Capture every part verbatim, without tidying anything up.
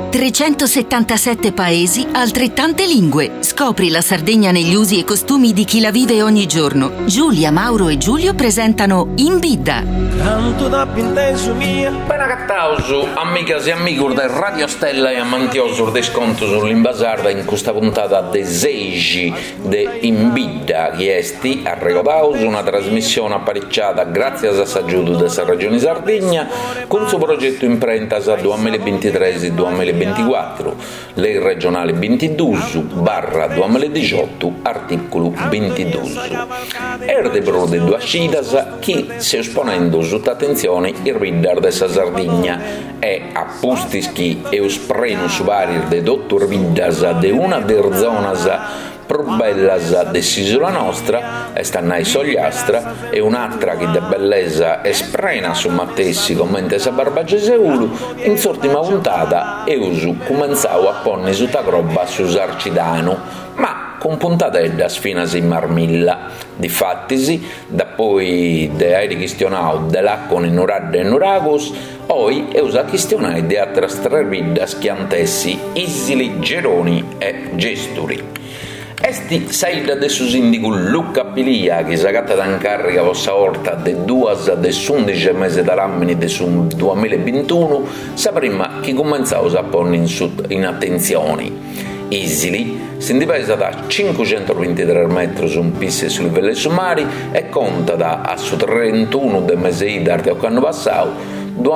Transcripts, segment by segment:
trecentosettantasette paesi, altrettante lingue. Scopri la Sardegna negli usi e costumi di chi la vive ogni giorno. Giulia, Mauro e Giulio presentano In Bidda. Canto da pinteso mia. Bene cattauso, amiche e amici del Radio Stella e amantioso di sconto sull'Imbasarda in questa puntata de seici de In Bidda, che esti a Recodauso, una trasmissione apparecchiata grazie a Saggiudo della Regione Sardegna con suo progetto Imprentas duemilaventitré duemilaventiquattro, lei regionale ventidue barra duemiladiciotto, articolo ventidue. Erde pro de due scidas chi si esponendo sotto attenzione il ridder della Sardegna e appustischi e usprenus varir de dottor Viddas de una der zonas pro bellas dell'isola nostra, e stannai sogliastra, e un'altra che de bellezza esprena su Mattessi commenta sa barbageseulu, in sortima puntata e usu comenzau a ponni su ta roba su Sarcidano, ma con puntadedda sfinasi in marmilla. Difattisi, da poi de aeri chistionau de l'accon in uradde e nuragos, oi e usa chistionai de altre streviddas chiantessi, Isili, Geroni e Gesturi. Esti saida de su sindico Luca Pilia, che s'agatta da incarica vostra orta de duas de undici mesi d'anni de su duemilaventuno, sa prima che comenzau a porre in, in attenzione. Isili si indivisa da cinquecentoventitré metri su un pisse sul livello sumari e conta da a su trentuno de mesi d'arte anno passato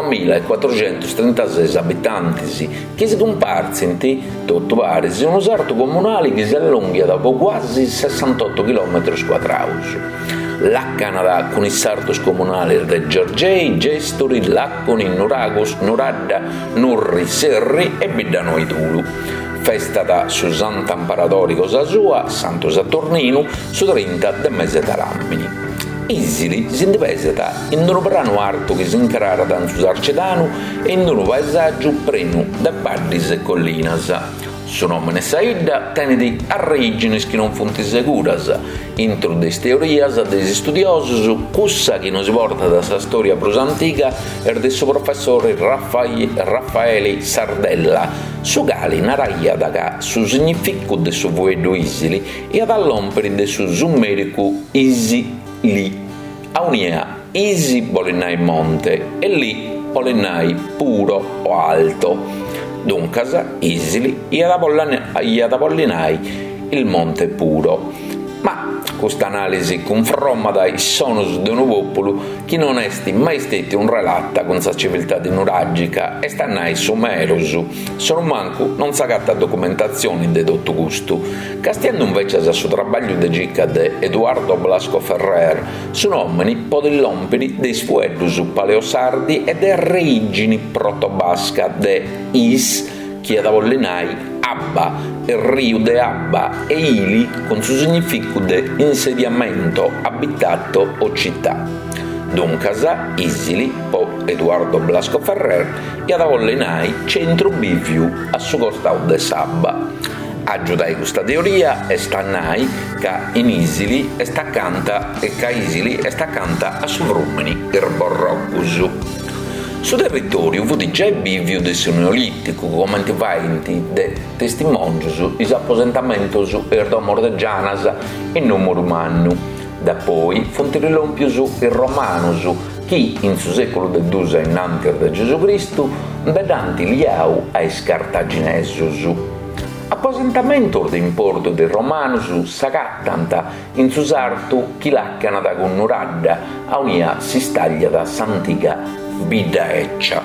duemilaquattrocentotrentasei abitanti che si comparsi tutto pare in uno sarto comunale che si allunga da quasi sessantotto chilometri quadrati. La Canada con i sartos comunali di Giorgei, Gestori, Lacconi, Nuragos, Nuradda, Nurri, Serri e Biddanoi Tulu. Festa da su Sant'Amparadori Cosa Sua, Santo Saturnino, su trenta del mese d'Arambini. Isili si indivisa in un brano arto che si incarara da su Sarcedano e in un paesaggio preno da Baddis e Collinas. Su nome Saida tenedi a origini che non fonti seguras, intro des teorias dei studiosi, cussa che non si porta da sa storia prosantica e del suo professore Raffaele Sardella, su gali naraia da su significato del suo voedo Isili e ad all'omperi del suo summerico Isi lì, a unia Isi Bolenai Monte e lì Bolenai puro o alto. Dunque, Isili e ad Apollinai il monte puro. Ma questa analisi conferma dai sonus di un popolo che non è mai stato un relatta con sa civiltà di nuragica e stannai sumerosu. Sono manco non sa gatta documentazione di tutto gusto. Castiando invece a suo trabaglio di gica di Edoardo Blasco Ferrer, su nomini podillompidi dei sfuedus paleosardi e dei origini protobasca de Is, che ad Apollinai Abba, il rio de Abba e Ili con suo significato de insediamento, abitato o città. Dunque, Isili, po Edoardo Blasco Ferrer, e ad Apollinai centro biviu a su costau de Sabba. Aggiudai questa teoria e stannai che in Isili e sta canta e che Isili e sta canta a su Vrumini, il Borroccus. Su territorio fu di già bivio del Neolitico, come antivainti de testimonios, is apposentamentos e domordegianas in numero umano. Da poi fontirilompius e romanos, che in su secolo del due innanti da Gesù Cristo, vedanti liau ai cartaginesus. Apposentamento di importo del romanus s'agattanta in su sarto chi l'accana da connuradda a unia si staglia da s'antica Bidda Eccia.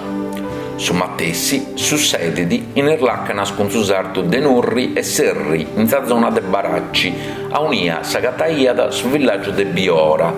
Su Mattessi, su sedidi, in erlaccanas con su sarto de Nurri e Serri, in sa zona de Baracci, a unia s'agattaiada sul villaggio de Biora.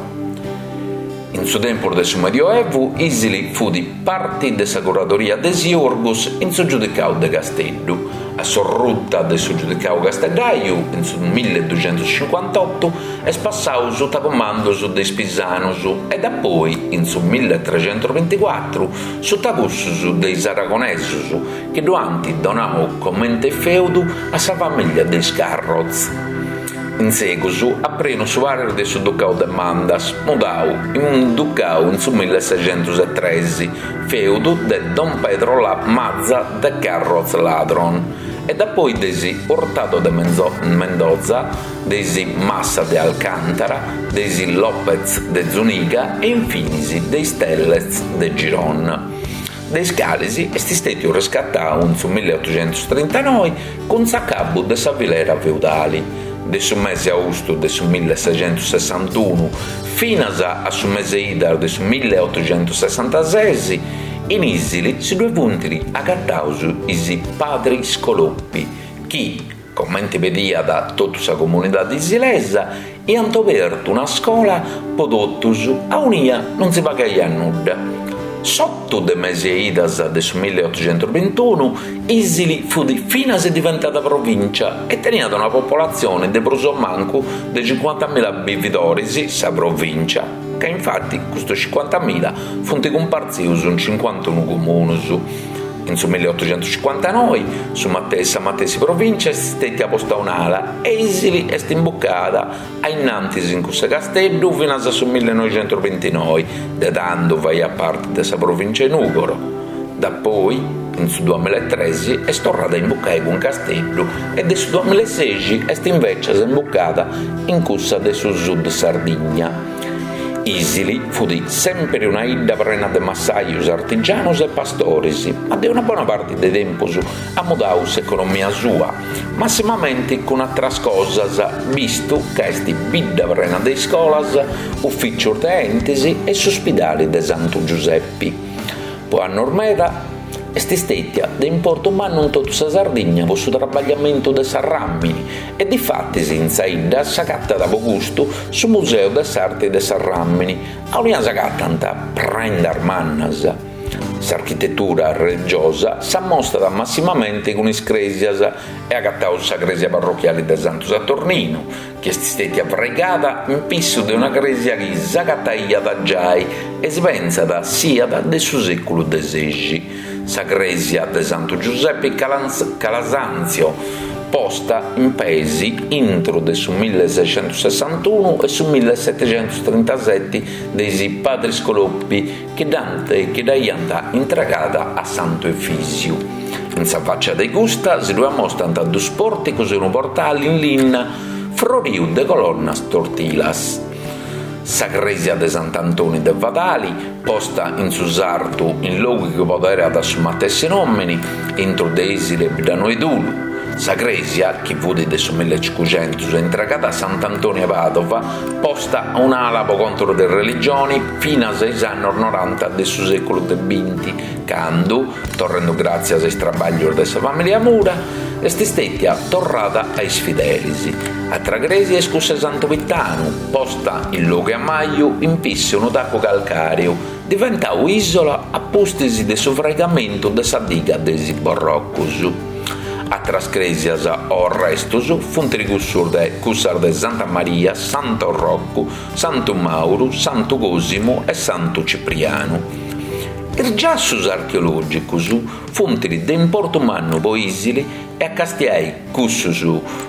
In su tempo del suo medioevo, Isili fu di parte de sa curadoria de Siorgos in su giudicau de Castello. A sorrutta del suo giudicau Castellaio, in su milleduecentocinquantotto, è spassato sotto comando su dei Spisanos e da poi, in su milletrecentoventiquattro, sotto cussus dei Saragonesus, che durante donau commente feudo a sa famiglia dei Scarroz. In seguito apreno su vario de su ducau de Mandas, mudau in un ducau in su milleseicentotredici, feudo de Don Pedro la Mazza de Carroz Ladron, e da poi desi Ortato de Mendoza, desi Massa de Alcantara, desi Lopez de Zuniga e infine dei Stellez de Giron. Dei scalisi esti stati riscattati in su milleottocentotrentanove con s'accabu de sa vilera feudali, de su mese augusto de su milleseicentosessantuno fino a su mese idar de su milleottocentosessantasei, in isili si due puntili agattausu isi padri scoloppi, chi, commenti vedia da tutta sa comunità isilesa, e hanno aperto una scuola podottus a unia non si pagaia nulla. Sotto de mese idas del milleottocentoventuno, Isili fu di fino a se diventata provincia e tenia una popolazione di prosommanco di cinquantamila vividori, sa provincia, che infatti questo cinquantamila fu comparsi in cinquantuno comuni. In su milleottocentocinquantanove, su Mattesa Mattesi provincia, è stata posta un'ala e Isili è imboccata ai Nantis in questo castello fino a su millenovecentoventinove, dando vai a parte della provincia di Nugoro. Da poi, in su duemilatredici, è tornata a imboccare con castello e nel duemilasedici è invece imboccata in cussa del sud Sardegna. Isili fu di sempre una illa piena di massaius, artigianos e pastori, ma di una buona parte dei tempo ha modato l'economia sua, massimamente con altre cose, visto che è bidda piena di scuole, uffici di enti e ospedali di Santo Giuseppe. Poi a Normeda è stata di importo umano in tutta la Sardegna per il suo trabagliamento di Sarrammini e di fatti si insaida sagatta da gusto sul Museo des Arti di Sarrammini, a una sagatta prendar mannas. L'architettura religiosa si mostra massimamente con iscresias e agattau sa cresia parrocchiale di Santo Saturnino, che è stata pregata in pisso di una cresia che sagattaia da giai e svenzata sia del suo secolo desegi. Sa cresia di Santo Giuseppe Calasanzio, posta in paesi intro del su milleseicentosessantuno e su millesettecentotrentasette dei padri scoloppi che Dante che da Ianta intragata a Santo Efisio. In sa faccia dei gusta si due mostrano da due porticos e un portale in linna froriu de colonnas tortilas. Sa cresia de Sant'Antonio de Vadali, posta in Susartu in luoghi che poteva da su Mattesi nomini, entro de isile da Noedulu. Sa cresia, che fu del millecinquecento, intragata a Sant'Antonio Padova, posta a un'alabo contro le religioni fino a sei anni novanta del suo secolo venti, quando, tornando grazie ai strabaglio della famiglia Mura, è stata tornata ai sfidelisi. A Tragresia e scusa Santo Vittano, posta in luogo a Maio, in pisse un odaco calcareo, diventò isola a postisi di soffregamento de sa diga desi Borroccus. A Trascresias o Restus fu un trigussur de cussar de Santa Maria, Santo Rocco, Santo Mauro, Santo Cosimo e Santo Cipriano. Ir giassus archeologicus funtili de importo manno poisili e a castiai cussus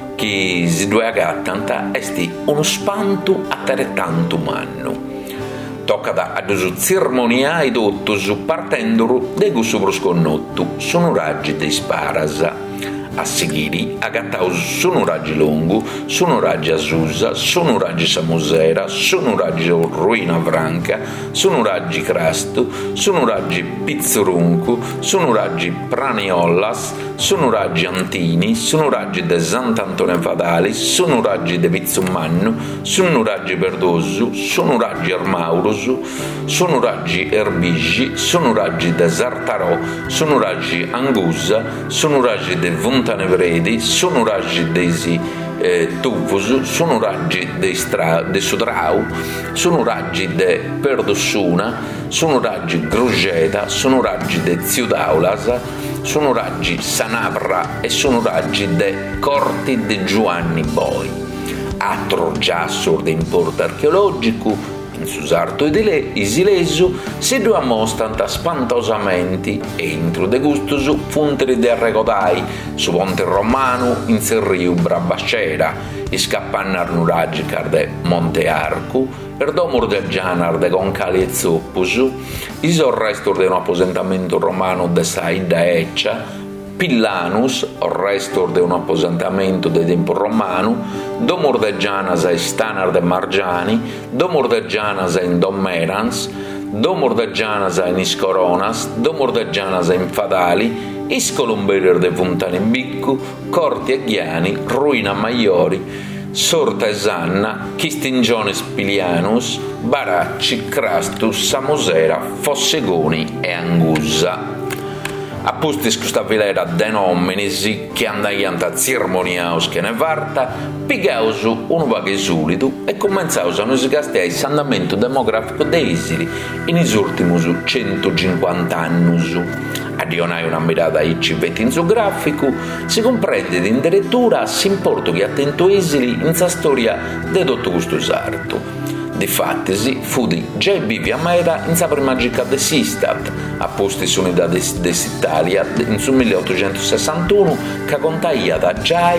che si due agattant esti uno spanto a tare tanto manno. Tocca da ad uso zirmoniai dottus partendo de gusto prosconnotto, sono raggi dei sparas. A seguire, agattau sono raggi longo, sono raggi a Susa, sono raggi Samusera, sono raggi Ruina Franca, sono raggi Crasto, sono raggi Pizzuruncu, sono raggi Praniollas, sono raggi Antini, sono raggi de Sant'Antonio Fadali, sono raggi de Pizzummanno, sono raggi Perdosu, sono raggi Armaurus, sono raggi Erbigi, sono raggi de Sartarò, sono raggi Angusa, sono raggi de Vontanevredi, sono raggi desi eh, Tufus, sono raggi de, Stra, de Sudrau, sono raggi de Perdossuna, sono raggi Grugeta, sono raggi de Ziudaulas, sono raggi Sanabra e sono raggi de Corti de Giovanni Boi. Altro giasso di importo archeologico, In su sarto isilesu si due mostrano spantosamente e intro de gustus funteri de arregodai su ponte romano in Serriu Brabascera, iscappannar nuragicar de Monte Arcu, per domur de Gianar de Concali e Zuppus, iso resto de un apposentamento romano de Saida Eccia, Pillanus, o resto de un apposentamento de tempo romano, domur de Gianas e Stanar de Margiani, domur de Gianas in Dommerans, domur de Gianas in Iscoronas, domur de Gianas in Fadali, Iscolumberer de Fontana in Biccu, Corti e Ghiani, Ruina Maiori, Sorta e Sanna, Chistingiones Pilianus, Baracci, Crastus, Samosera, Fossegoni e Angussa. Appustis questa vilera de nominis che andaiant a zirmoniaus che ne varta, pigaus un vaghe sulidu e comenzaus a nos gastai s'andamento demografico de Isili in is ultimus centocinquanta annus. A dionai una mirata a Icci vetti in su grafico, si comprende in lettura s'importo che attento Isili in sa storia de tutto questo sarto. Difattisi, fu di già vivi a Mera in sa prima gica de Sistat, apposti su unità de, de Italia in su milleottocentosessantuno, che contaia da già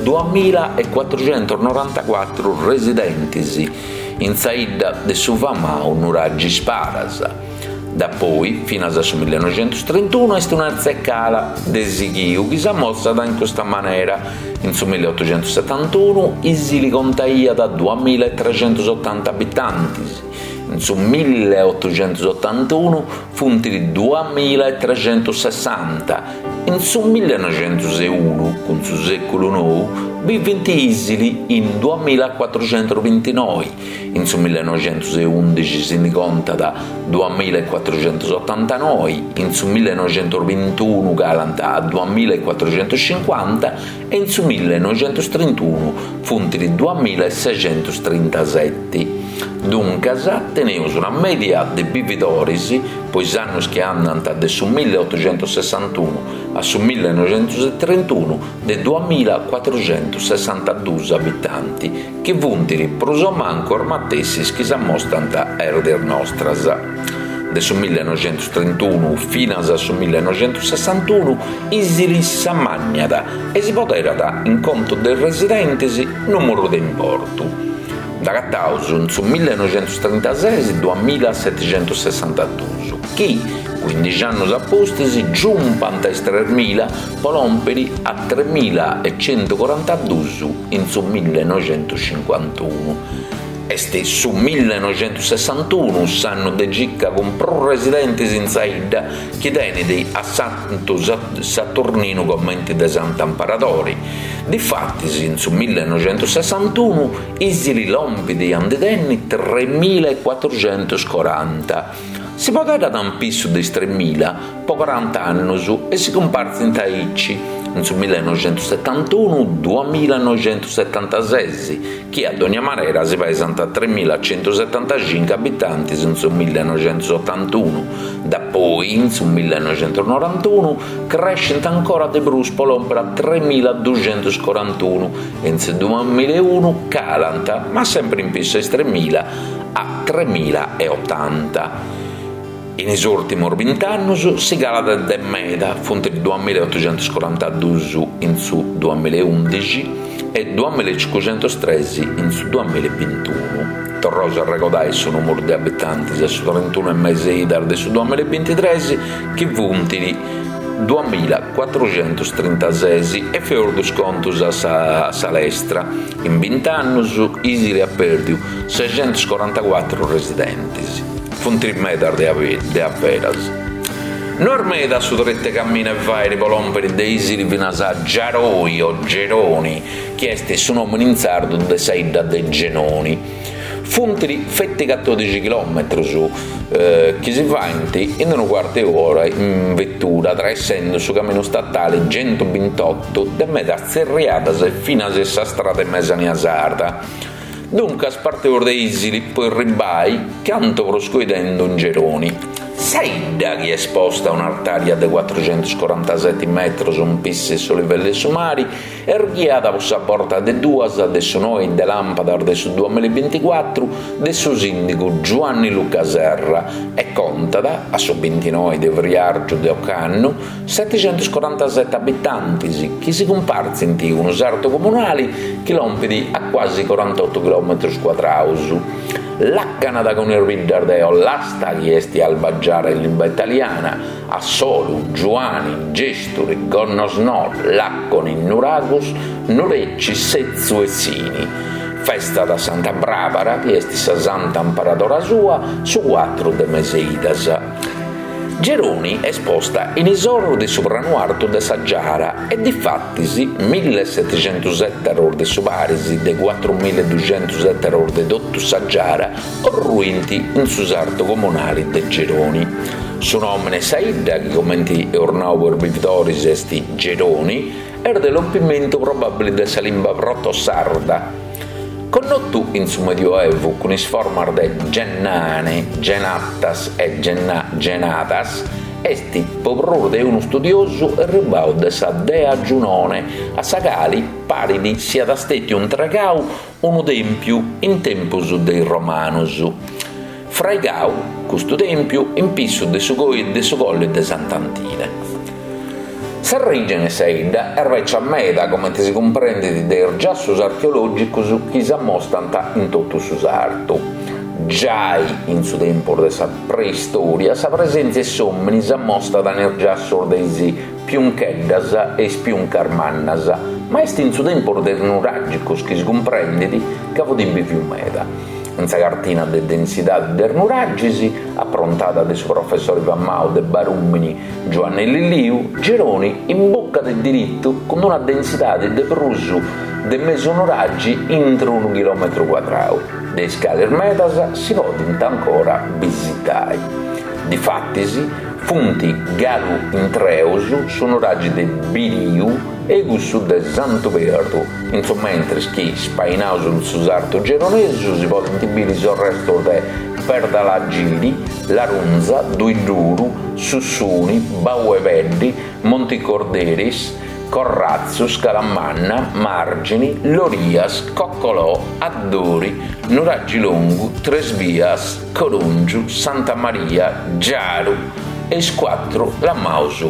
duemilaquattrocentonovantaquattro residentisi in saida de su famau Nuraggi Sparasa. Da poi, fino a su millenovecentotrentuno, è una zeccala de Sighiu che si è mossa in questa maniera. In su milleottocentosettantuno, Isili contaia da duemilatrecentosettanta abitanti. In su milleottocentottantuno, funti di duemilatrecentosessanta. In su millenovecentouno, con su secolo nuovo, viventi Isili in duemilaquattrocentoventinove. In su millenovecentoundici si conta da duemilaquattrocentottantanove, in su millenovecentoventuno galanta a duemilaquattrocentocinquanta e in su millenovecentotrentuno funti di duemilaseicentotrentasette. Dunque, teneus una media di vividoris, poi anni che andano da su milleottocentosessantuno a su millenovecentotrentuno di duemilaquattrocentosessantadue abitanti, che vuntiri prosomanco ormatessi che si mostrano a erder nostras. Da su millenovecentotrentuno fino a su millenovecentosessantuno Isili s'ammagnata e si poteva in conto dei residenti numero di importo. Da cattauso su millenovecentotrentasei duemilasettecentosessantadue, che quindici anni appostesi giumpano a tremila polomperi a tremilacentoquarantadue in su millenovecentocinquantuno. Este su millenovecentosessantuno s'anno de gicca con pro residenti in saida chiedendo a Santo Saturnino commenti de Sant'Amparadori. Difatti in su millenovecentosessantuno Isili lompidi andedenni tremilaquattrocentosquaranta. Si poteva da un pisso di tremila po' quaranta anni e si comparsa in Taicci. In su millenovecentosettantuno duemilanovecentosettantasei, che ad ogni maniera si pesano a tremilacentosettantacinque abitanti in su millenovecentottantuno. Da poi, in su millenovecentonovantuno, cresce ancora di bruscolo per tremiladuecentosquarantuno e in su duemilauno calanta, ma sempre in pisso di tremila a tremilaottanta. In is ultimi venti anni si cala de meda, fonte di duemilaottocentosquarantadue in su duemilaundici e duemilacinquecentotredici in su duemilaventuno. Torroso a recordare il numero di abitanti da su trentuno e mezzo idar su duemilaventitré che vuntili duemilaquattrocentotrentasei e fior scontos a sa, Salestra. In venti anni Isili ha perduto seicentosquarantaquattro residenti. Funti medar de averas. Normeda su drette cammina e vai ripolomperi de Isili vinas a Giaroi o Geroni, chiesti su nome in sardo de saida de Genoni. Funti fetti quattordici chilometri su, eh, che si vanti in una quarta ora in vettura, tra essendo su cammino statale centoventotto de meda serriatas e fino a essa strada e mesania sarda. Dunque, a parte de Isili, poi ribai, canto proscoidendo in Geroni. Saidda che è esposta a un'artaria di quattrocentoquarantasette metri, un pisse su livelli sumari, erghiata per la porta de due de su noi de lampada de su duemilaventiquattro de su sindaco Giovanni Luca Serra e contada, a su ventinove de Vriargio de Occanno, settecentoquarantasette abitanti, che si comparsi in un usarto comunale che lompidi a quasi quarantotto chilometri quadrati. La Canada con il Ridardeo, l'asta che esti albaggiare in lingua italiana, a Solu, Giuani, Gesturi, Gonnosnor, Lacconi, Nuragus, Nurecci, Sezzu e Sini. Festa da Santa Barbara, che esti sa santa imparadora sua, su quattro de Meseidas. Geroni è esposta in isorro di sopranuarto de Saggiara e difattisi millesettecentosette error de Subarisi de quattromiladuecentosette error de Dotto Saggiara orruinti in susarto comunali de Geroni. Su nomine Saidda, che commenti ornauer Vitoris esti Geroni, er dell'ompimento probabile de Salimba proto-sarda. Connottu in su Medioevo con is formar de Gennane, Genattas e Genna, Genatas, esti povror de uno studioso e ribau de sa dea Giunone, a Sagali paridi sia da stetti un tragau, uno tempiu in tempus dei Romanus. Fraigau, custo tempiu, in pissu de su goi de su colle de Sant'Antine. S'origine Saidda è reccia meda, come si comprende, dei giassus archeologicus che si ammostrano in tutto susarto. Già in su tempo della preistoria, sa presenza e sommini si ammostra nel giasso dei piuncheddas e spiuncarmannas, ma è in su tempo del nuragicus che si comprende che avodibi più meda. In sa cartina de densità der nuragisi, approntata de su professori Pammao de Barumini Giovanni Lilliu, Geroni in bocca del diritto con una densità de prusu de mesonuraggi entro un chilometro quadrato. De scale metas si podint ancora visitare. Difattisi, funti galu intreusu sono raggi de Biriu e gussu de Santo Verdo, insomma, mentre chi spainausu in susarto geronesu si può intibire il resto de Perdalagili, Larunza, Duiduru, Sussuni, Baueveddi, Monticorderis, Corrazzo, Scalamanna, Margini, Lorias, Coccolò, Addori, Nuraggi Tresvias, Corungiu, Santa Maria, Giaru e Squattro Lamausu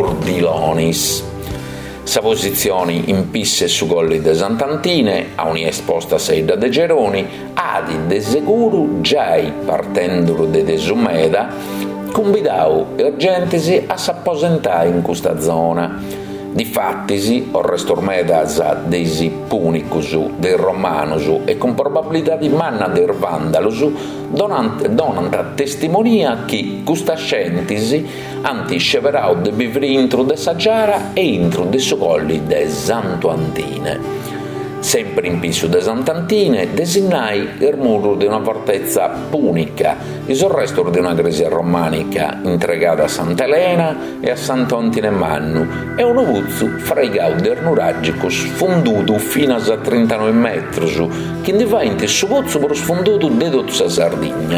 Gordilonis. Sa posizione in pisse su colli de Sant'Antine, a un'ia esposta Saidda de Geroni, adi de seguru giai partendo de Desumeda, convidau e gentisi a s'apposentare in questa zona. Difattisi, o restor medas dei punicus, dei romanus e con probabilità di manna dei vandalus, donant, donant testimonia che questa scentisi anti sceverau de vivri intro de Saggiara e intro de socolli de Sant'Antine. Sempre in pisu de Sant'Antine designai il muro di una fortezza punica, il resto di una gresia romanica entregata a Sant'Elena e a Sant'Antine Mannu e un ovuzzu fra i gauder nuragicus fonduto fino a trentanove metri, che diventa su vuzzu per sfonduto de tutta Sardegna.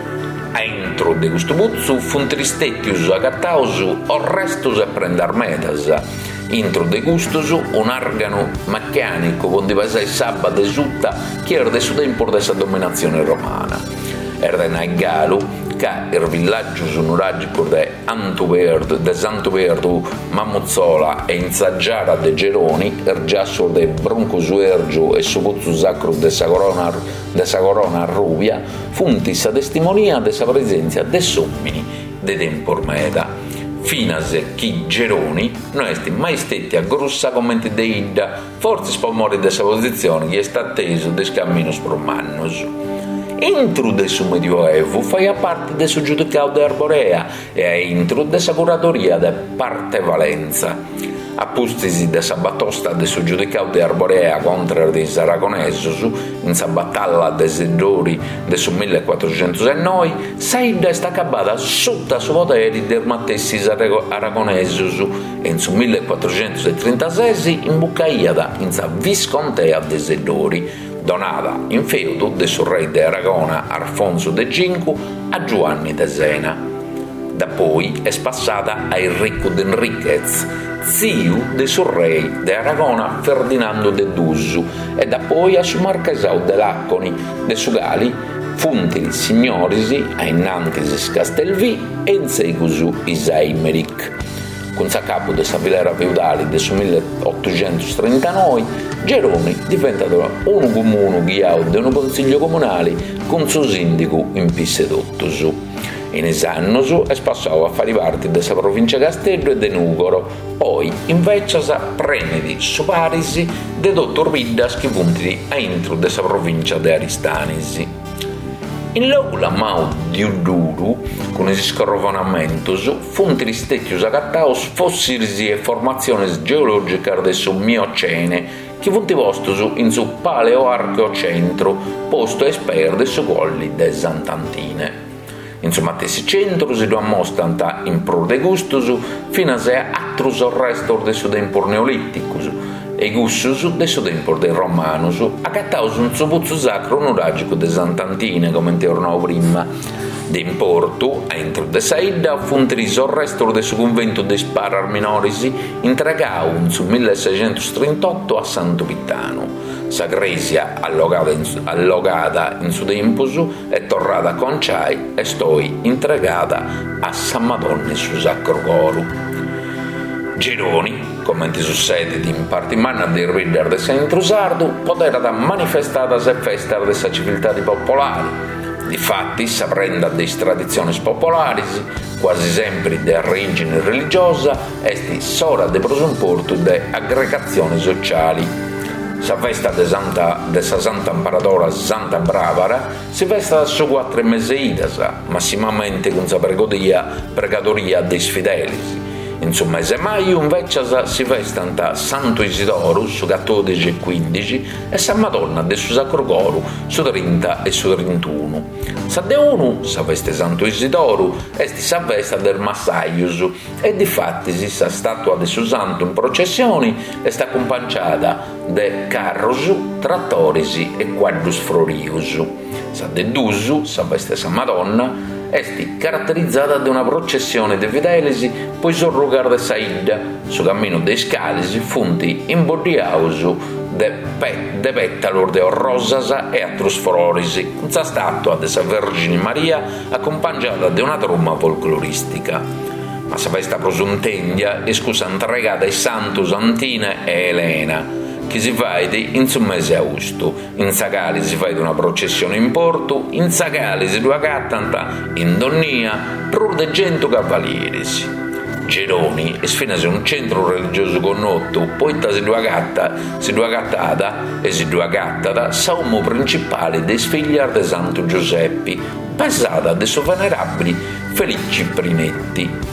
Entro de questo vuzzu fu tristettius agattausu o restus a prendar medas. Intro de gustus un argano meccanico con diverse sabato e sutta che era del suo tempo della dominazione romana. Era nel Galu che il villaggio sunuragico de Antuverdo, de Santoverdo, Mamuzzola e in Saggiara de Geroni, il giasso de Broncosuergio e Subuzzu Sacro de Sacorona, de Sacorona Rubia, funti sa testimonia de sa presenza de sommini de tempor meda. Finase chi Geroni non è mai stetti a grossa commenti de Idda, forse spomori de sa posizione che è stato atteso de scamminos promannus. Entro de su Medioevo fai a parte de su giudicato de Arborea e a intro de sa curatoria de parte Valenza. Appustisi de sa batosta de su giudicato de Arborea contro de Aragonesus in sa battaglia de Sedori de su millequattrocentonove, Saidda è stata acabata sotto su poteri del Mattessi Aragonesus e in su millequattrocentotrentasei imbucaiata in sa viscontea de Sedori, donata in feudo de su re de Aragona Alfonso de Cinque a Giovanni de Sena. Da poi è passata a Enrico d'Enriquez, zio del suo re de Aragona Ferdinando de Dusu, e da poi a su marchesau de Lacconi, de su Gali, funtili signorisi a innantis Castelvì e in segusu Isaimeric. Con sa capo de sa vilera feudale del milleottocentotrentanove, Geroni diventato un comune guiato da un consiglio comunale con suo sindaco in Pissedottosu. In esannos è passato a fare parte della provincia Castello e de Nugoro, poi invece sa premedi su Parisi de dottor Viddas che puntili a intro della provincia de Aristanisi. In luogo la mau di Uduru, con i scorrovonamentos, funtili stecchius agattaos fossili e formazioni geologiche del su Miocene, che funti postos in su paleoarcheocentro, posto esperto su colli de Sant'Antine. Insomma, tesi centro si lo ammostrano in pro de gustus fino a se atrus restor de su tempor neoliticus e gustus de su tempor de romanus accattaus un subuzzo sacro nuragico de Sant'Antine, come ti ornavo prima. De importo, a intro de saida, funtriso restor de su convento de Sparar Minoris intragaun su milleseicentotrentotto a Santo Vittano. Sa gresia allogata in, allogata in su tempus è tornata a Conciai e stoi entregata a San Madonna su Sacro Coro. Geroni, come ti succede in parte manna del ridere del centro sardo, poteva da manifestata se festa della civiltà di popolari. Difatti, saprenda delle tradizioni popolari, quasi sempre di origine religiosa, esti sora de prosumporto de aggregazioni sociali. Sa festa de Santa, de sa Santa Imperadora Santa Bravara si festa da su quattro meseidas, massimamente con sa pregodia, pregatoria dei fideli. In su mese maio invece si festanta Santo Isidoro su quattordici e quindici e San Madonna de su Sacro Coro su trenta e su trentuno. Sa de uno, sa festa Santo Isidoro, esti sa festa del Massaius e difatti sa statua de su Santo in processioni e sta accompagnata de carros, trattorisi e quadrus florius. Sa de dusu, sa festa San Madonna, esti caratterizzata da una processione de fidelisi poi sorrugar de saida su cammino dei scalisi funti in bordiausu de, pe, de pettalor de rosas e atrus florisi con sa statua de sa Vergine Maria accompagnata da una tromba folcloristica. Ma sa festa prosuntendia è scusa entregata ai Santus Antina e Elena che si fa in su mese augusto. In Sagali si fa una processione in porto, in Sagali si due cattanta in Donnia pro de cento cavalieris. Geroni è sfinase un centro religioso connotto, poi si due gatta, si due gattata e si due gattata saumo principale dei figli de Santo Giuseppe, passata de suo venerabili Felici Prinetti.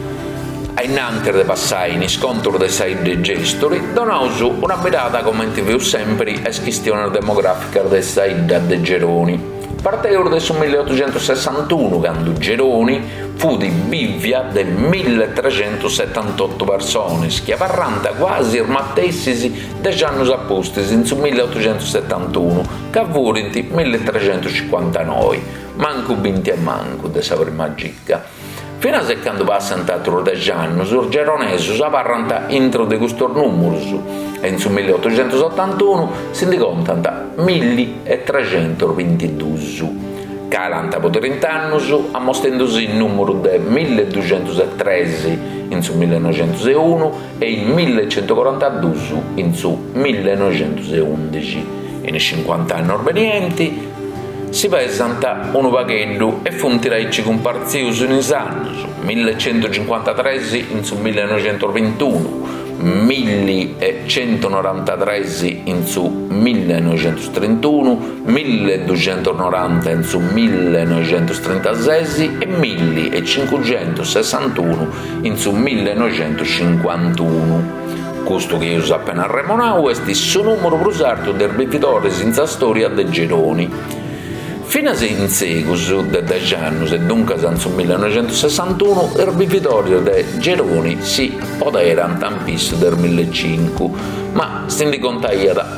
A innanter de passai in scontro dei saidi gestori, donausu una mirata come ti viu sempre a questione demografica dei saidi de Geroni. Parteu del milleottocentosessantuno, quando Geroni fu di bivia de milletrecentosettantotto persone, che avvarranta quasi irmattessisi deci anni appostis in su milleottocentosettantuno, che avvurinti milletrecentocinquantanove, manco vinti e manco de sa prima gicca. Fino a se quando passano tatro deci anni, sur Geronesus avvarranta intro de custor numerus, e in su milleottocentosottantuno si incontanta milletrecentoventidue. Calanta po trenta anni, ammostendosi il numero de milleduecentotredici in su millenovecentouno e il millecentoquarantadue in su millenovecentoundici. In cinquanta anni orvenienti, si presenta un vaghello e funtiraici comparzius in anni, millecentocinquantatré in su millenovecentoventuno, millecentonorantatre in su millenovecentotrentuno, milleduecentonovanta in su millenovecentotrentasei e millecinquecentosessantuno in su millenovecentocinquantuno. Questo che io appena remonau è il suo numero brusarto del bevidore senza storia de Geroni. Fino a in segus de deci anni e dunque nel millenovecentosessantuno il bivitorio de Geroni si poteva tampis del millecinquecento, ma si incontraia da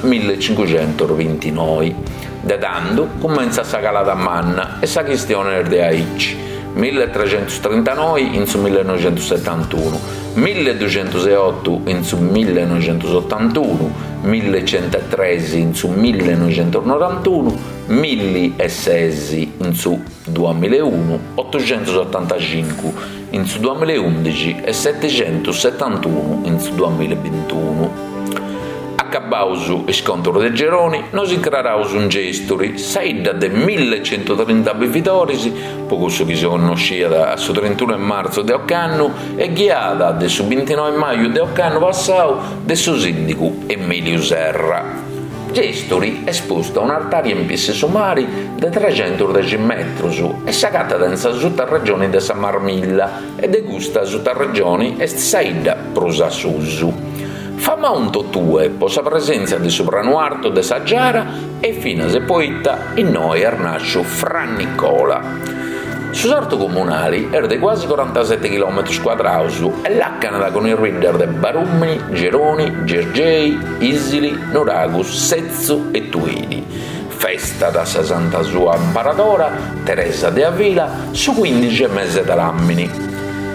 millecinquecentoventinove. Da tanto comincia a calata manna e sa questione de Aici. milletrecentotrentanove in su millenovecentosettantuno, milleduecentoseiotto in su millenovecentottantuno, millecentotredici in su millenovecentonovantuno, millesei in su duemilauno, ottocentottantacinque in su duemilaundici e settecentosettantuno in su duemilaventuno. Accabausu e scontro de Geroni, nos incrarausu un gesturi, saida de millecentotrenta bevitorisi, poco so che si conoscia a su trentuno marzo de occanno e ghiada de su ventinove maio de occanno passau de su sindicu Emilio Serra. Gesturi esposto a un'artaria in pisse sumari de trecentododici metri e sacata densa sutta regione de San Marmilla e de gusta sutta regione est saida prosa susu. Fama un totue, posa presenza di sopranuarto de Saggiara e fino a poeta in noi Arnaccio Fra Nicola. Su sarto comunali era di quasi quarantasette chilometri quadrati e l'accana con il rider de Barumini, Geroni, Gergei, Isili, Noragus, Sezzo e Tuidi. Festa da sessanta sua imparadora, Teresa de Avila, su quindici mesi dell'ammini.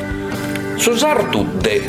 Susartu de,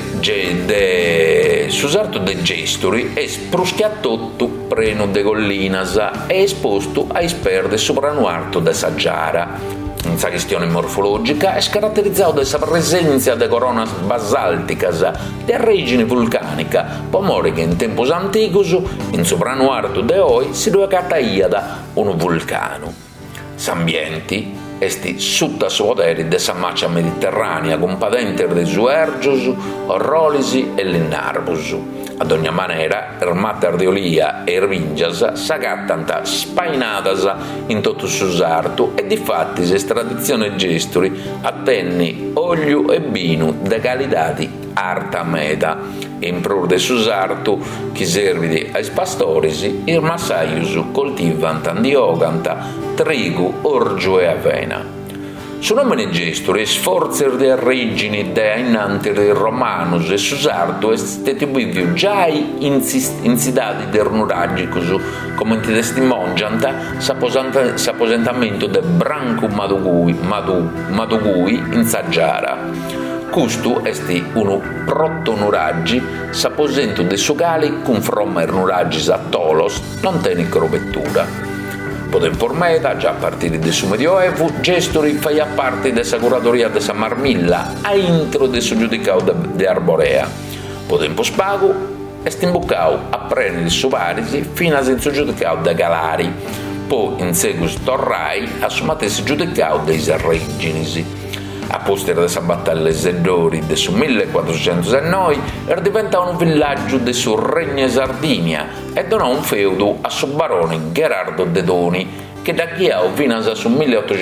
de, susartu de gesturi è spruschiatotto preno de Gollinasa e esposto a isperde sopranuarto de Saggiara. In sa questione morfologica è caratterizzato da essa presenza de coronas basalticas de origine vulcanica, pomore che in tempos anticus in sopranuarto de oi si dove cataiada un vulcano. S'ambienti esti sutta su poderi de sa maccia mediterranea, compadenter de Suergius, Orrolisi e Lennarbus. Ad ogni manera, er mater de olia e ervingias s'agattant spainadas in tutto su sartu e difatti se tradizione gesturi attenni olio e vino de qualitati arta meta. In pro de su sartu chi servidi ai pastorisi il massaius coltivant andioganta trigu, orgio e avena. Su nome gesturi sforzer de origini de ainanti de romanus e su sartu est tibiviu già in sidadi der nuragicus come in testimoniant s'apposentamento de Branco Madugui, Madu, Madugui in Saggiara. Custu esti unu proto-nuraggi s'apposento de sugali cum frommer nuraggis a tolos non teni crovettura. Podem formeta, già a partire del suo medioevo, gestori feia parte della curadoria de San Marmilla, a intro del suo giudicao de, de Arborea. Podem pospago, est imbuccau a prendere il suo varisi fino a senso giudicao de Galari, poi in segus torrai a suo matessi giudicao dei Serriginisi. A postera della battaglia Zedori del su millequattrocentonove era diventato un villaggio del suo regno Sardinia e donò un feudo a suo barone Gerardo de Doni che da Chiao fino a su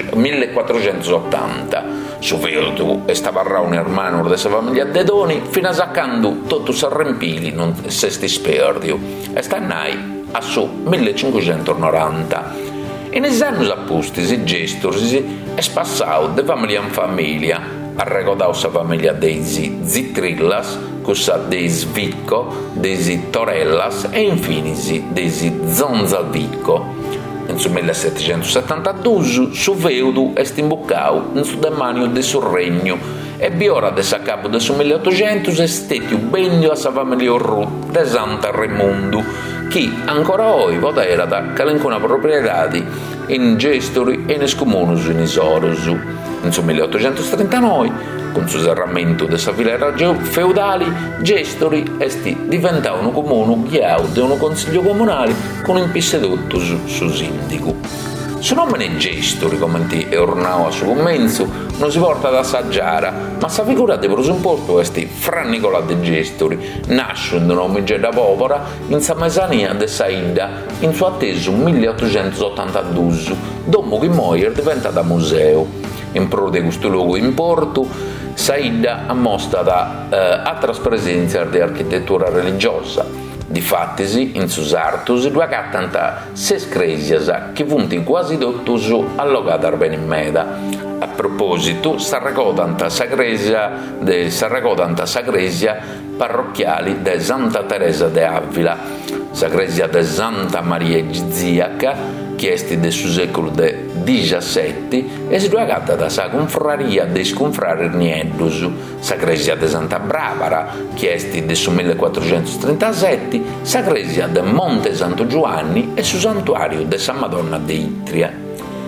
millequattrocentottanta. Su feudo stava un hermano della famiglia de Doni fino a saccando tutto Sarrempili non sesti sperdio e stannai a su millecinquecentonoranta. In es annos appustisi i gestori è spassato de famiglia in famiglia, ha recordato sa famiglia dei Zitrillas, cussa dei Svicco, dei Torellas e infine dei Zonzalvicco. In su millesettecentosettantadue su feudo è imboccato in su demanio del suo regno e biora de sa capo del suo milleottocento è stato benio a sa famiglia Orrut de Santa Raimundo, che ancora oggi poteva da calincuna proprietà in gestori e in comunus in isorus. In su milleottocentotrentanove, con il serramento della filera feudali, gestori esti diventato un comune chiaro di un consiglio comunale con un pissedotto su, su sindico. Su nome gestori, come ti ornava su commenso, non si porta da Saggiara, ma sa figura di presupposto esti Fra Nicola de Gestori, nasce in nome da Popora in sa mesania de Saida in suo atteso milleottocentottantadue, dopo che poi è diventata museo. In pro di questo luogo in porto, Saida ha mostrato eh, altre presenze di architettura religiosa. Difattisi, in Susartus, due cattanta ses cresias che funti quasi dottus allogate ar bene in meda. A proposito, s'arrecodanta sa cresia de s'arrecodanta sa cresia parrocchiali de Santa Teresa de Avila, sa cresia de Santa Maria Giziaca, che esti de su secolo de diciassette e si giocata da sa confraria dei sconfrari Niedus, sa Cresia de Santa Barbara, chiesti del su millequattrocentotrentasette, sa Cresia de Monte Santo Giovanni e su santuario de San Madonna de Itria.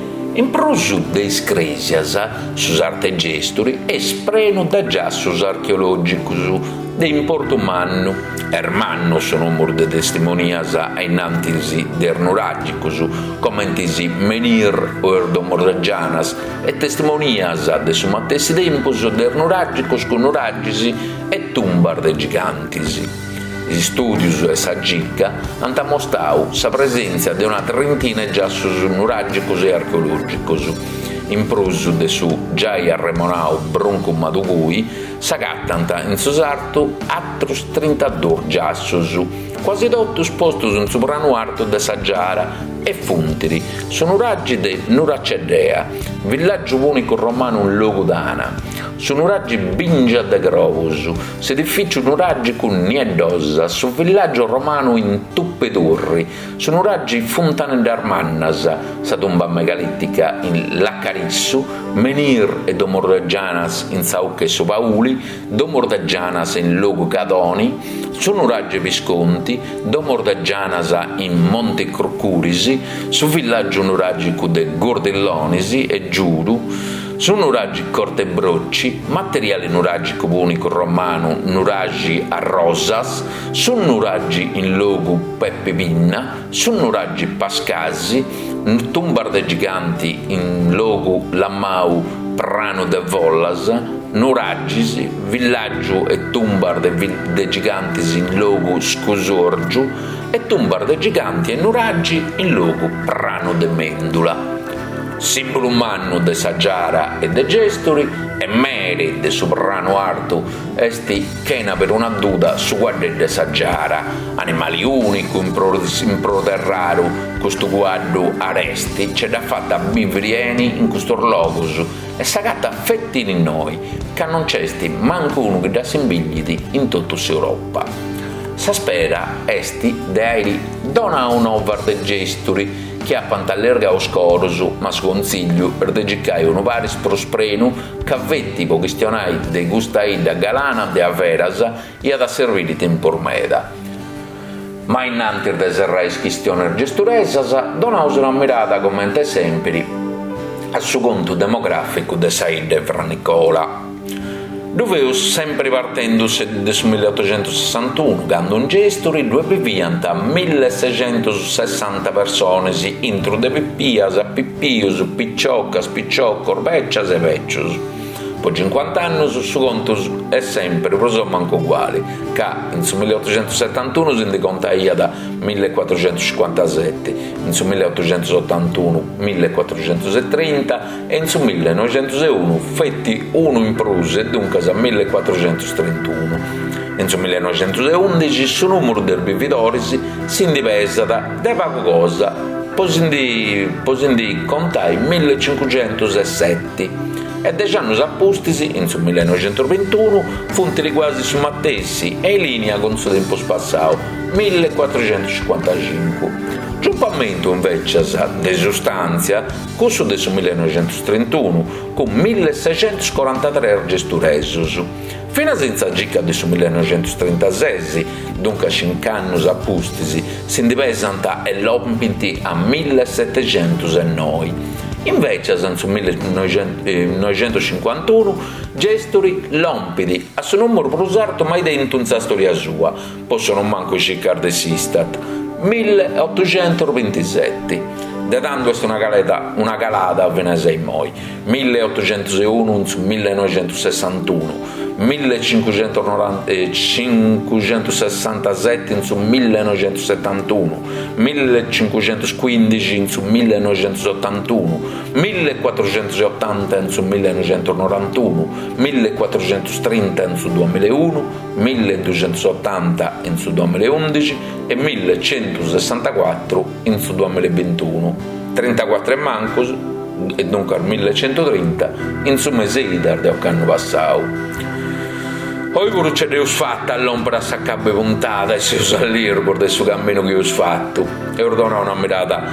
In prosu deis Cresias, sus arte gesturi, esprenu da già sus archeologicus de importo mannu, ermannu su numero de testimonias ainantisi de ernuragicus, commentisi menir o erdomordagianas, e testimonias de su mattesi tempus de ernuragicus con uragisi e tumbar de gigantisi. Gli studios e sa gicca hanno mostrato sa presenza di una trentina già su nuragicus e archeologicus. In prosu de su già arremonau Bronco Madugui s'agattanta in su sarto altrus trentadue giassus, quasi totus postus in su pranuarto de Saggiara e Funtiri, sono raggi de Nuracedea, villaggio unico romano in Logudana. Sono raggi Bingia de Grovus, sedificio nuraggi con Niedosa, su villaggio romano in Tuppedurri, sono raggi Fontane d'Armannas, sa tomba megalittica in Laccarissu, Menir e Domordagianas in Saucche e Sopauli, Domordagianas in Logo Cadoni, sono raggi Visconti, Domordagianas in Monte Crocurisi, su villaggio nuragico de Gordellonisi e Giudu, su nuraggi Corte Brocci, materiale nuragico unico romano nuraggi a Rosas, su nuraggi in logo Peppe Pinna, su nuraggi Pascasi, tumbar de giganti in logo Lammau Prano de Vollas, nuraggis, villaggio e tumbar de, de gigantis in logo Scosorgiu e tumbar de giganti e nuraggi in logo Prano de Mendula. Simbolo umano de Saggiara e de Gestori e meri de soprano arto esti chena per una duda su guarda de Saggiara, animali unico in, pro, in proterraro questo guardo aresti c'è da fatta bivrieni in questo logos e sagata fettini in noi che non c'esti manco uno che da simbigliti in tutta Europa. Sa spera esti dei dona un'ovar de Gestori che a pantallerga oscorosu, ma sconsiglio per degiccai uno varis prosprenu cavetti po questionai de gustai da galana de averas e ad serviri tempor meda. Ma innanti de serrais quistioner gesturesas, donaus una mirata commente sempre al suo conto demografico de Saide Fra Nicola. Doveus sempre partendo del milleottocentosessantuno, quando un gestori due vivianta milleseicentosessanta persone intro de pippias a pippius, picciocas, picciocco, veccias e veccios. Poi cinquanta anni su conto è sempre preso manco uguali, che in su milleottocentosettantuno si indicontaia da millequattrocentocinquantasette, in su milleottocentottantuno millequattrocentotrenta e in su millenovecentouno fetti uno in pruse e dunque a millequattrocentotrentuno. In su millenovecentoundici su numero del vividoris si indivesa da poco cosa, poi contai millecinquecentosette. E deci anni appustisi, in su millenovecentoventuno, funtili quasi su mattessi e in linea con suo tempo spassato, millequattrocentocinquantacinque. Giumpamento invece di sostanza, corso del millenovecentotrentuno, con milleseicentoquarantatré registuresos. Fino a senza gicca del millenovecentotrentasei, dunque cinque anni appustisi, si indivesanta e l'ompinti a millesettecentonove. Invece, nel millenovecentocinquantuno, gestori lompidi, a suo numero prosarto mai dentro in sa storia sua, possono manco circare desistat, milleottocentoventisette. Dedando questa una calata, una calata a Venezia in moi, milleottocentouno su millenovecentosessantuno, millecinquecentosessantasette su millenovecentosettantuno, millecinquecentoquindici su millenovecentottantuno, millequattrocentottanta su millenovecentonovantuno, millequattrocentotrenta su duemilauno, milleduecentosettanta su duemilaundici e millecentosessantaquattro su duemilaventuno. trentaquattro e mancos e dunque al millecentotrenta in su mese idar del anno passato. Poi pure c'è Deus fatta all'ombra s'accabbe puntata e si usa l'irbo del suo cammino che ho fatto e ordona una mirata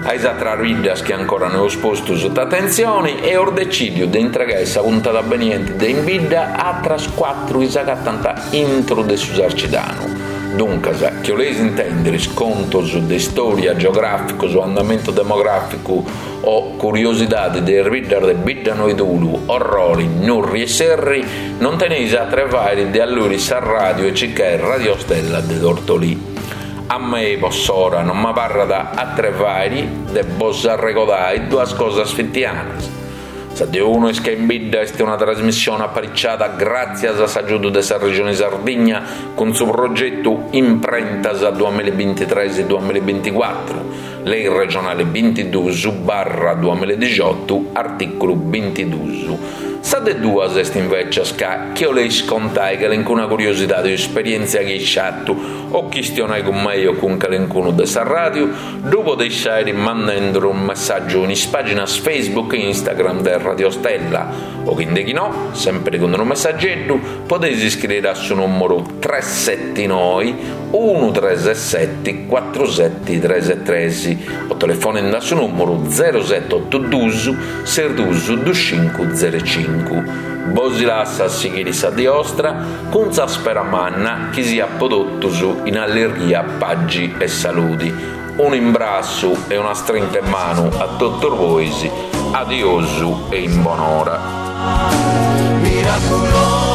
ai altre vidas che ancora ne ho sposto sotto attenzione e ho deciso di entregare questa puntata avveniente di Invidda a tras quattro che si cattanta intro de Susarcidano. Dunque, che volete intendere sconto di storia geografica, su andamento demografico o curiosità del reader de biddano ed ulu, orrori, nurri e serri, non tenete a trevare di allora sa radio e cicca Radio Stella de Tortolì. A me poss'ora non mi parla da a trevare de bossa recordare due cose sfittiane. Se di uno è che in Bidda è una trasmissione apparecchiata grazie all'aiuto della regione Sardegna con il suo progetto Imprentas duemilaventitré duemilaventiquattro, lei regionale ventidue barra duemiladiciotto, articolo ventidue. Sa de due queste invece che io le scontai che l'encuna curiosità di esperienza che chatto o questionai con me o con qualcuno della radio, dopo deixare mandando un messaggio in pagina Facebook e Instagram del Radio Stella o che indeghi no, sempre con un messaggetto, potete iscrivere al suo numero tre sette nove uno tre sette quattro sette tre tre o telefonando al suo numero zero sette otto due sei due due cinque zero cinque. Bosi lassa a Sichirissa di Ostra con sa speramanna che sia prodotto su in allergia, paggi e saluti. Un imbrasso e una strinta in mano a dottor Voisi, adiosu e in buon'ora. Miracolo.